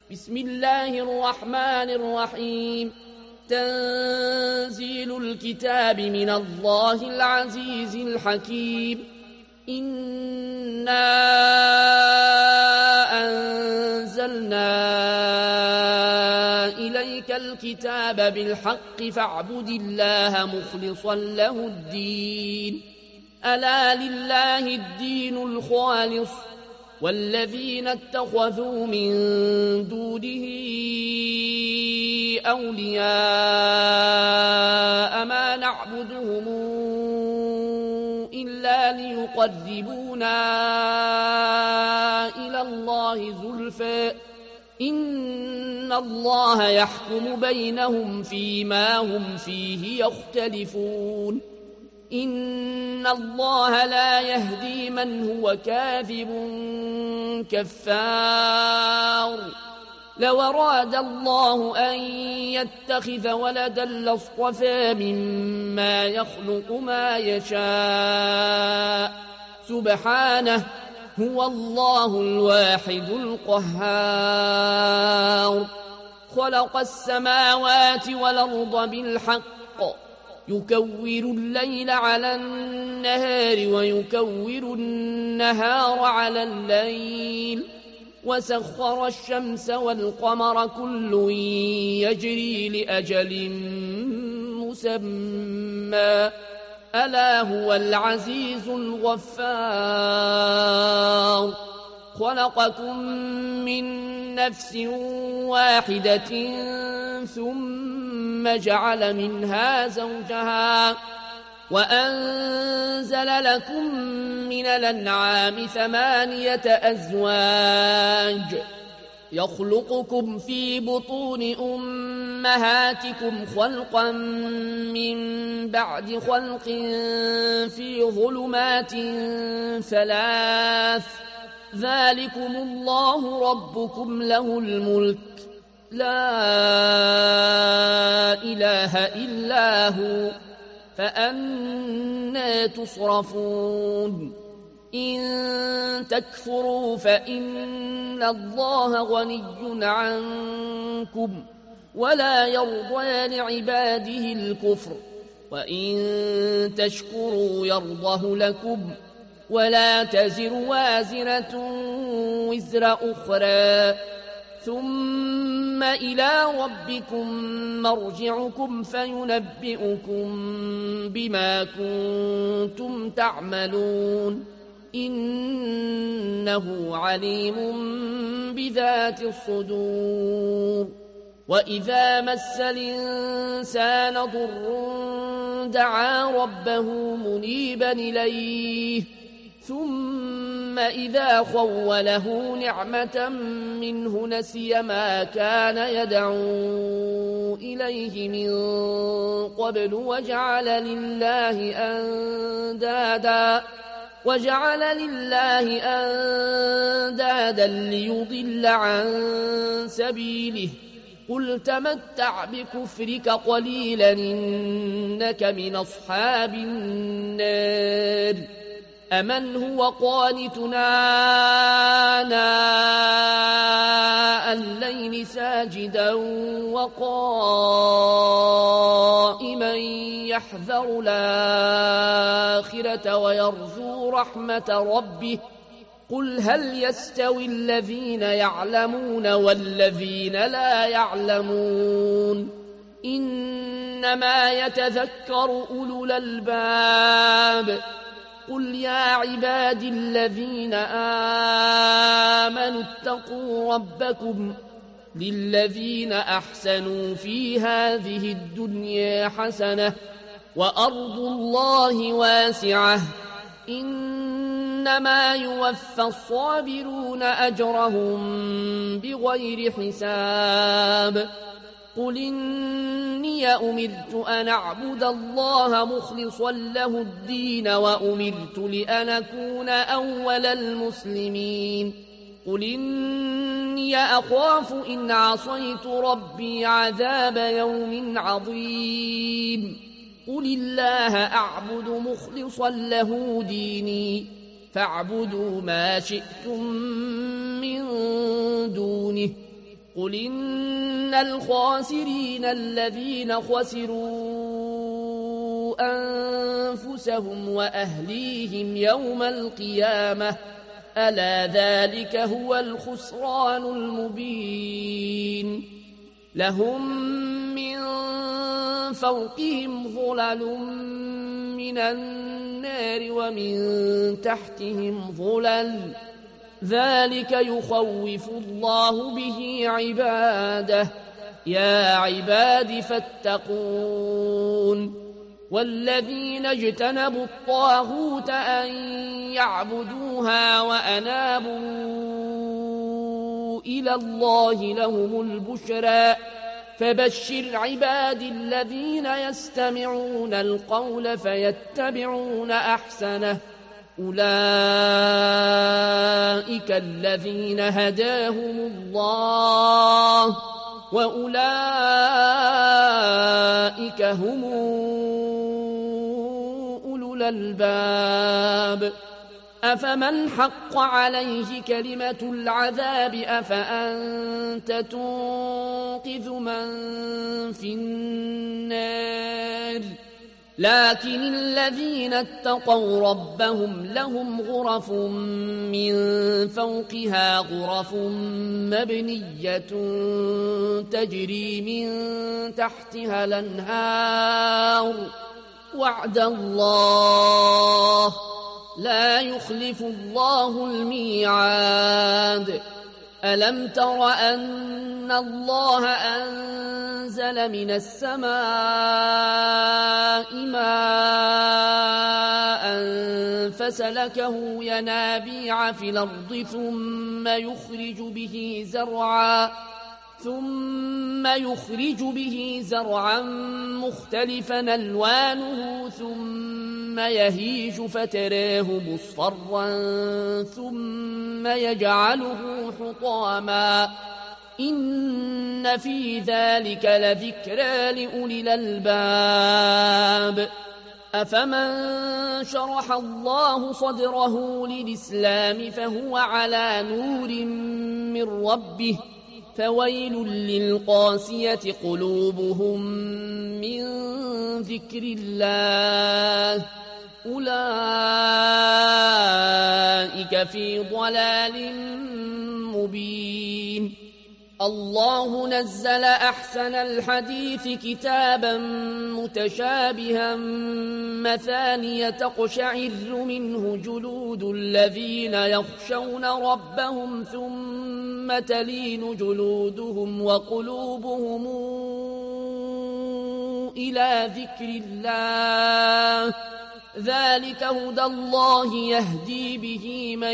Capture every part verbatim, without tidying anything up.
بسم الله الرحمن الرحيم تنزيل الكتاب من الله العزيز الحكيم إنا أنزلنا إليك الكتاب بالحق فاعبد الله مخلصا له الدين ألا لله الدين الخالص والذين اتخذوا من دونه أولياء ما نعبدهم إلا ليقربونا إلى الله زلفى إن الله يحكم بينهم فيما هم فيه يختلفون إن الله لا يهدي من هو كاذب كفار لو أراد الله أن يتخذ ولدا لاصطفى مما يخلق ما يشاء سبحانه هو الله الواحد القهار خلق السماوات والأرض بالحق يكور الليل على النهار ويكور النهار على الليل وسخر الشمس والقمر كل يجري لأجل مسمى ألا هو العزيز الغفار خلقكم من نفس واحدة ثم جعل منها زوجها وأنزل لكم من الأنعام ثمانية أزواج يخلقكم في بطون أمهاتكم خلقا من بعد خلق في ظلمات ثلاث ذلكم الله ربكم له الملك لا إله إلا هو فأنى تصرفون إن تكفروا فإن الله غني عنكم ولا يرضى لعباده الكفر وإن تشكروا يرضه لكم ولا تزر وازرة وزر أخرى ثم إلى ربكم مرجعكم فينبئكم بما كنتم تعملون إنه عليم بذات الصدور وإذا مس الإنسان ضر دعا ربه منيبا إليه ثم إذا خوله نعمة منه نسي ما كان يدعو إليه من قبل وجعل لله أندادا وجعل لله أندادا ليضل عن سبيله قل تمتع بكفرك قليلا إنك من أصحاب النار أمن هو قانتنا آناء الليل ساجدا وقائما يحذر الآخرة ويرجو رحمة ربه قل هل يستوي الذين يعلمون والذين لا يعلمون إنما يتذكر أولو الألباب قل يا عبادي الذين آمنوا اتقوا ربكم للذين أحسنوا في هذه الدنيا حسنة وأرض الله واسعة إنما يوفى الصابرون أجرهم بغير حساب قل إني أمرت أن أعبد الله مخلصا له الدين وأمرت لأن أكون أول المسلمين قل إني أخاف إن عصيت ربي عذاب يوم عظيم قل الله أعبد مخلصا له ديني فاعبدوا ما شئتم من دونه قل إن الخاسرين الذين خسروا أنفسهم وأهليهم يوم القيامة ألا ذلك هو الخسران المبين لهم من فوقهم ظلل من النار ومن تحتهم ظلل ذلك يخوف الله به عباده يا عباد فاتقون والذين اجتنبوا الطاغوت أن يعبدوها وأنابوا إلى الله لهم البشرى فبشر عباد الذين يستمعون القول فيتبعون أحسنه أولئك الذين هداهم الله وأولئك هم أولو الألباب أفمن حق عليه كلمة العذاب أفأنت تنقذ من في النار لكن الذين اتقوا ربهم لهم غرف من فوقها غرف مبنية تجري من تحتها الأنهار وعد الله لا يخلف الله الميعاد ألم تر أن الله أنزل من السماء ماء فسلكه ينابيع في الأرض ثم يخرج به زرعا ثم يخرج به زرعا مختلفا ألوانه ثم يهيج فتراه مصفرا ثم يجعله حطاما إن في ذلك لذكرى لأولي الألباب أفمن شرح الله صدره للإسلام فهو على نور من ربه فويل للقاسية قلوبهم من ذكر الله أولئك في ضلال مبين الله نزل أحسن الحديث كتابا متشابها مثانية تقشعر منه جلود الذين يخشون ربهم ثم تلين جلودهم وقلوبهم إلى ذكر الله ذلك هدى الله يهدي به من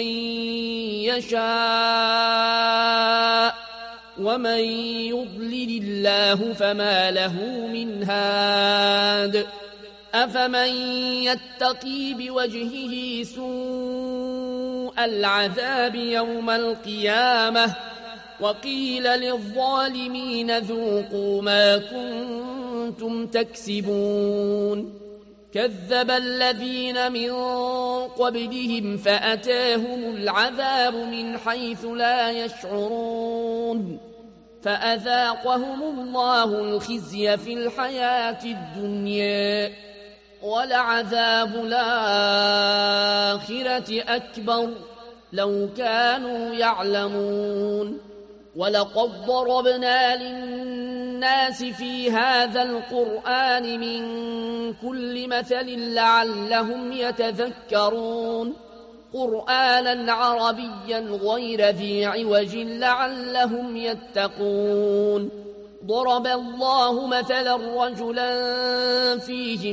يشاء ومن يضلل الله فما له من هاد أفمن يتقي بوجهه سوء العذاب يوم القيامة وقيل للظالمين ذوقوا ما كنتم تكسبون كذب الذين من قبلهم فأتاهم العذاب من حيث لا يشعرون فأذاقهم الله الخزي في الحياة الدنيا ولعذاب الآخرة أكبر لو كانوا يعلمون ولقد ضربنا للناس في هذا القرآن من كل مثل لعلهم يتذكرون قرآنا عربيا غير ذي عوج لعلهم يتقون ضرب الله مثلا رجلا فيه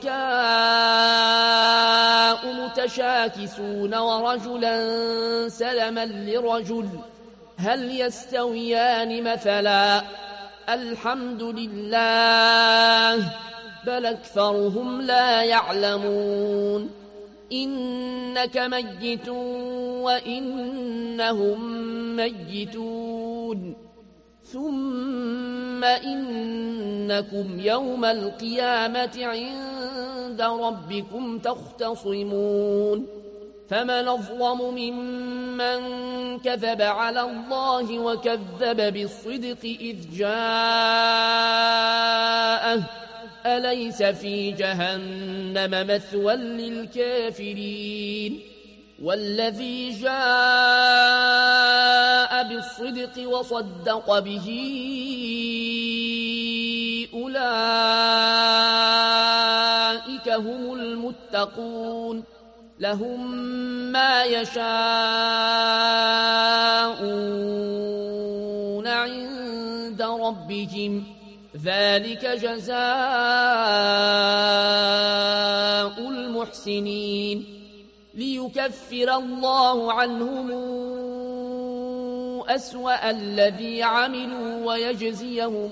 شركاء متشاكسون ورجلا سلما لرجل هل يستويان مثلا الحمد لله بل أكثرهم لا يعلمون إنك ميت وإنهم ميتون ثم إنكم يوم القيامة عند ربكم تختصمون فمن أظلم ممن كذب على الله وكذب بالصدق إذ جاءه أليس في جهنم مثوى للكافرين والذي جاء بالصدق وصدق به أولئك هم المتقون لهم ما يشاءون عند ربهم ذلك جزاء المحسنين ليكفر الله عنهم أسوأ الذي عملوا ويجزيهم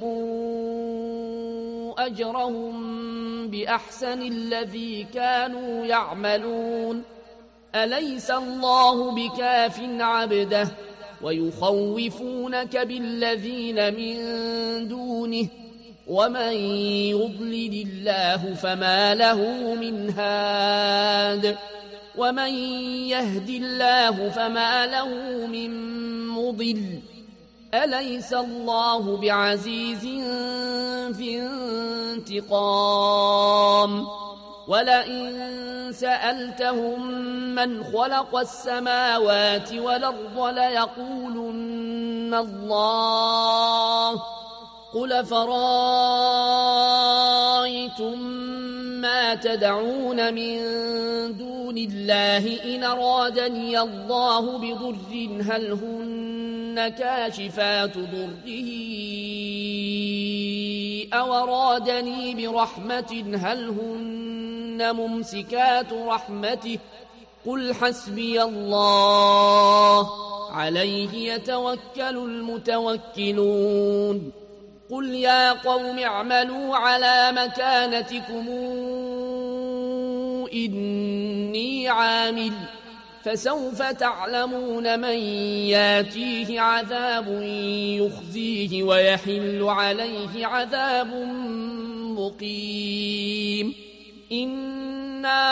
أجرهم بأحسن الذي كانوا يعملون أليس الله بكاف عبده ويخوفونك بالذين من دونه ومن يضلل الله فما له من هاد ومن يهد الله فما له من مضل أليس الله بعزيز في انتقام ولئن سألتهم من خلق السماوات والأرض ليقولن الله قل فرأيتم ما تدعون من دون الله إن أرادني الله بضر هل هن كاشفات ضره أو أرادني برحمة هل هن ممسكات رحمته قل حسبي الله عليه يتوكل المتوكلون قل يا قوم اعملوا على مكانتكم إني عامل فسوف تعلمون من ياتيه عذاب يخزيه ويحل عليه عذاب مقيم إنا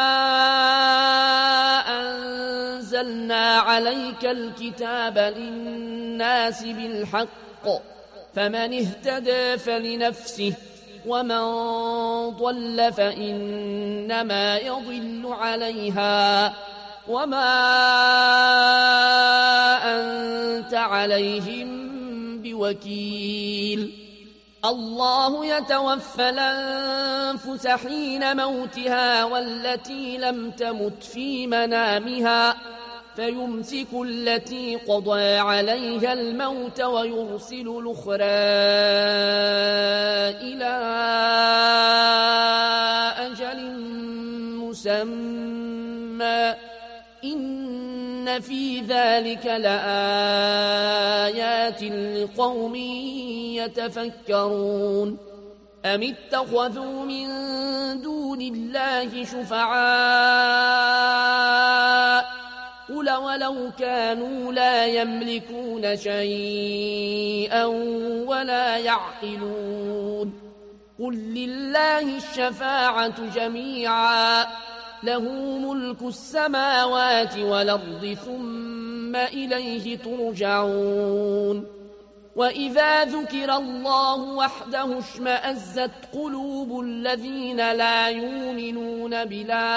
أنزلنا عليك الكتاب للناس بالحق فمن اهتدى فلنفسه ومن ضل فإنما يضل عليها وما أنت عليهم بوكيل الله يتوفى الأنفس حين موتها والتي لم تمت في منامها فيمسك التي قضى عليها الموت ويرسل الأخرى إلى أجل مسمى إن في ذلك لآيات لقوم يتفكرون أم اتخذوا من دون الله شفعاء قل ولو كانوا لا يملكون شيئا ولا يعقلون قل لله الشفاعة جميعا له ملك السماوات والأرض ثم إليه ترجعون وإذا ذكر الله وحده اشمأزت قلوب الذين لا يؤمنون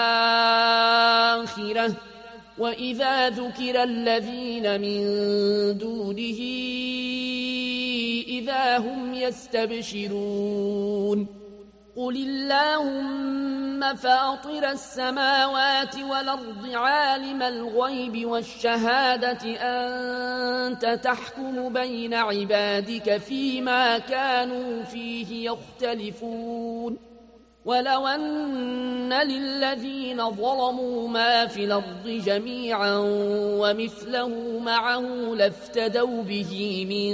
بالآخرة وإذا ذكر الذين من دونه إذا هم يستبشرون قل اللهم فاطر السماوات والأرض عالم الغيب والشهادة أنت تحكم بين عبادك فيما كانوا فيه يختلفون ولو أن للذين ظلموا ما في الأرض جميعا ومثله معه لافتدوا به من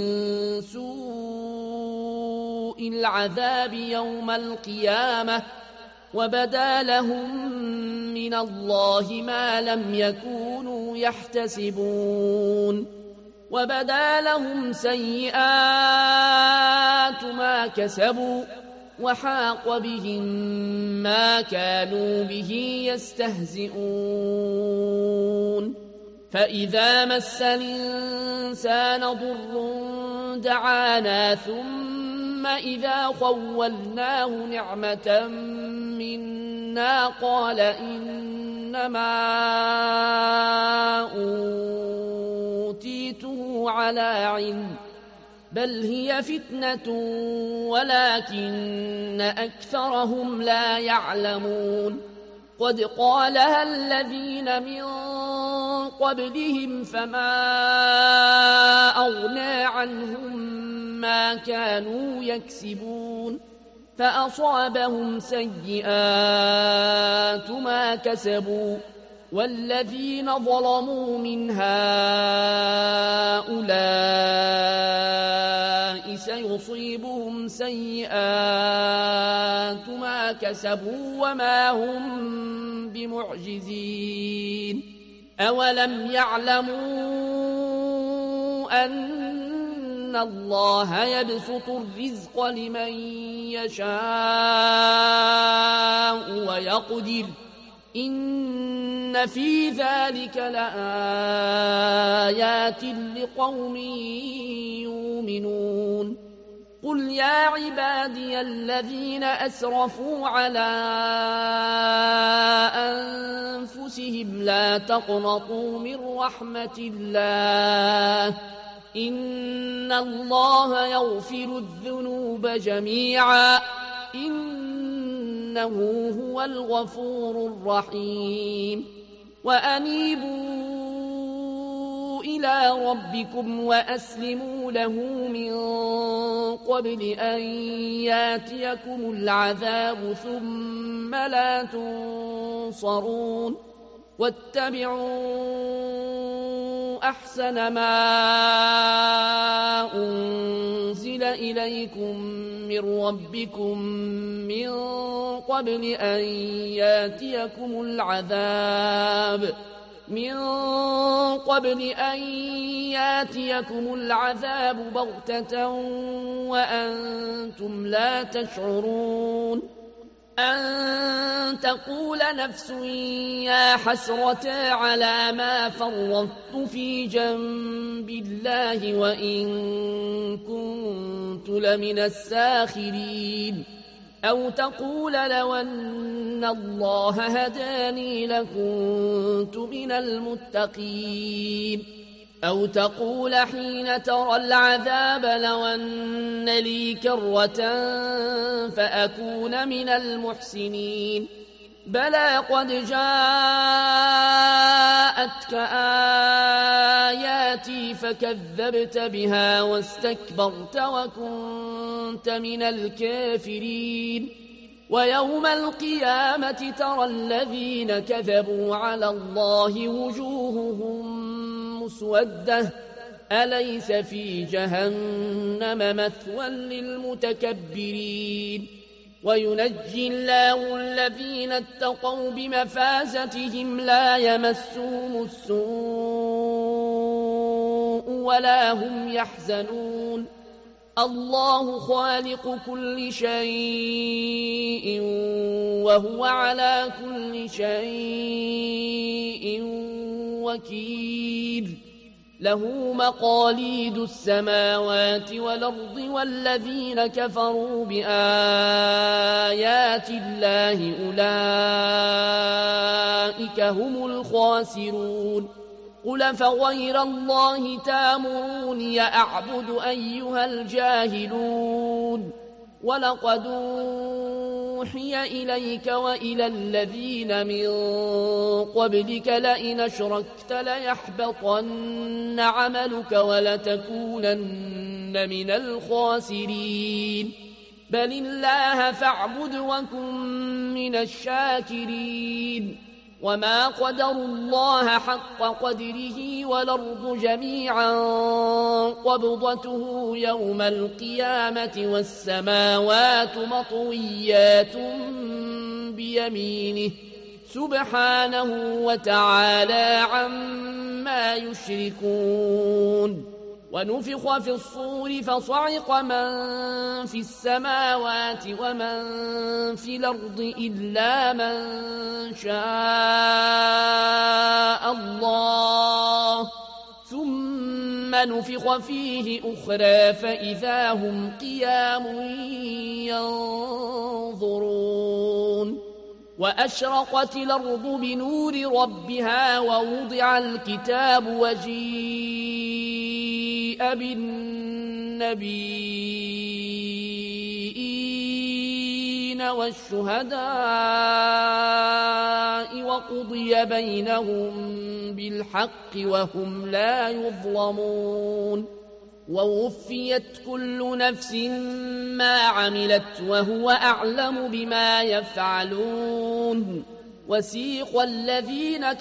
سوء العذاب يوم القيامة وبدا لهم من الله ما لم يكونوا يحتسبون وبدا لهم سيئات ما كسبوا وحاق بهم ما كانوا به يستهزئون فإذا مس الإنسان ضر دعانا ثم إذا خولناه نعمة منا قال إنما أوتيته على علم بل هي فتنة ولكن أكثرهم لا يعلمون قد قالها الذين من قبلهم فما أغنى عنهم ما كانوا يكسبون فأصابهم سيئات ما كسبوا والذين ظلموا من هؤلاء سيصيبهم سيئات ما كسبوا وما هم بمعجزين أولم يعلموا أن الله يبسط الرزق لمن يشاء ويقدر إن في ذلك لآيات لقوم يؤمنون قل يا عبادي الذين أسرفوا على أنفسهم لا تقنطوا من رحمة الله إن الله يغفر الذنوب جميعا إنه هو الغفور الرحيم وأنيبوا إلى ربكم وأسلموا له من قبل أن ياتيكم العذاب ثم لا تنصرون واتبعوا أحسن ما أنزل إليكم من ربكم من قبل أن ياتيكم العذاب من قبل أن ياتيكم العذاب بغتة وأنتم لا تشعرون أن تقول نفس يا حسرة على ما فرطت في جنب الله وإن كنت لمن الساخرين أو تقول لو أن الله هداني لكنت من المتقين أو تقول حين ترى العذاب لو أن لي كرة فأكون من المحسنين بلى قد جاءتك آياتي فكذبت بها واستكبرت وكنت من الكافرين ويوم القيامة ترى الذين كذبوا على الله وجوههم مسودة أليس في جهنم مثوى للمتكبرين وينجي الله الذين اتقوا بمفازتهم لا يمسهم السوء ولا هم يحزنون الله خالق كل شيء وهو على كل شيء وكيل له مقاليد السماوات والأرض والذين كفروا بآيات الله أولئك هم الخاسرون قل فغير الله تامروني أعبد أيها الجاهلون ولقد أوحي إليك وإلى الذين من قبلك لئن أشركت ليحبطن عملك ولتكونن من الخاسرين بل الله فاعبد وكن من الشاكرين وما قدروا الله حق قدره والأرض جميعا قبضته يوم القيامة والسماوات مطويات بيمينه سبحانه وتعالى عما يشركون ونفخ في الصور فصعق من في السماوات ومن في الأرض إلا من شاء الله ثم نفخ فيه أخرى فإذا هم قيام ينظرون وأشرقت الأرض بنور ربها ووضع الكتاب وجيء بالنبيين والشهداء وقضي بينهم بالحق وهم لا يظلمون ووفيت كل نفس ما عملت وهو أعلم بما يفعلون وسيق الذين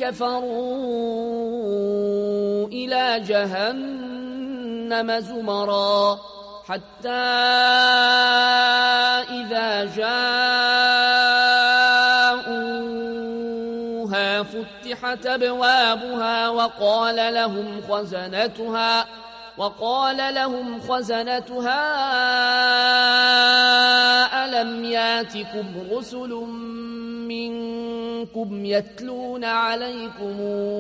كفروا إلى جهنم زمرا حتى إذا جاءوها فتحت أبوابها وقال لهم خزنتها وقال لهم خزنتها ألم ياتكم رسل منكم يتلون عليكم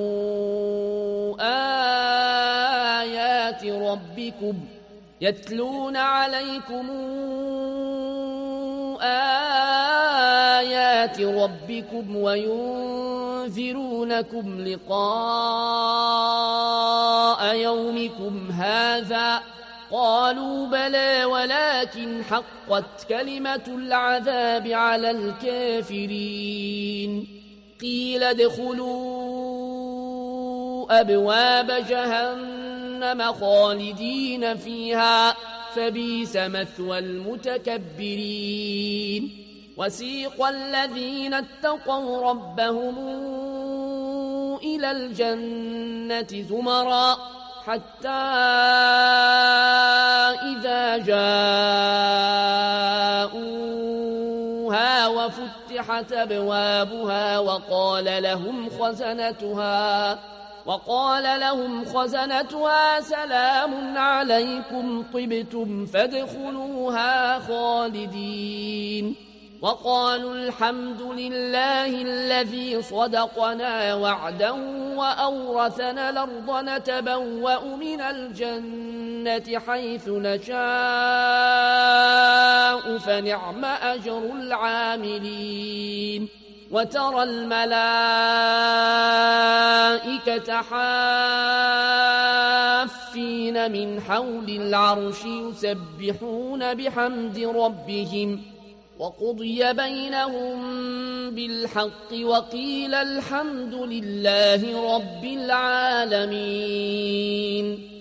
آيات ربكم يتلون عليكم آيات ربكم وينذرونكم لقاء يومكم هذا قالوا بلى ولكن حقت كلمة العذاب على الكافرين قيل ادخلوا أبواب جهنم خالدين فيها فبئس مثوى المتكبرين وسيق الذين اتقوا ربهم إلى الجنة زمرا حتى إذا جاءوها وفتحت أبوابها وقال لهم خزنتها وقال لهم خزنتها سلام عليكم طبتم فادخلوها خالدين وقالوا الحمد لله الذي صدقنا وعده وأورثنا الأرض نتبوأ من الجنة حيث نشاء فنعم أجر العاملين وترى الملائكة حافين من حول العرش يسبحون بحمد ربهم وقضي بينهم بالحق وقيل الحمد لله رب العالمين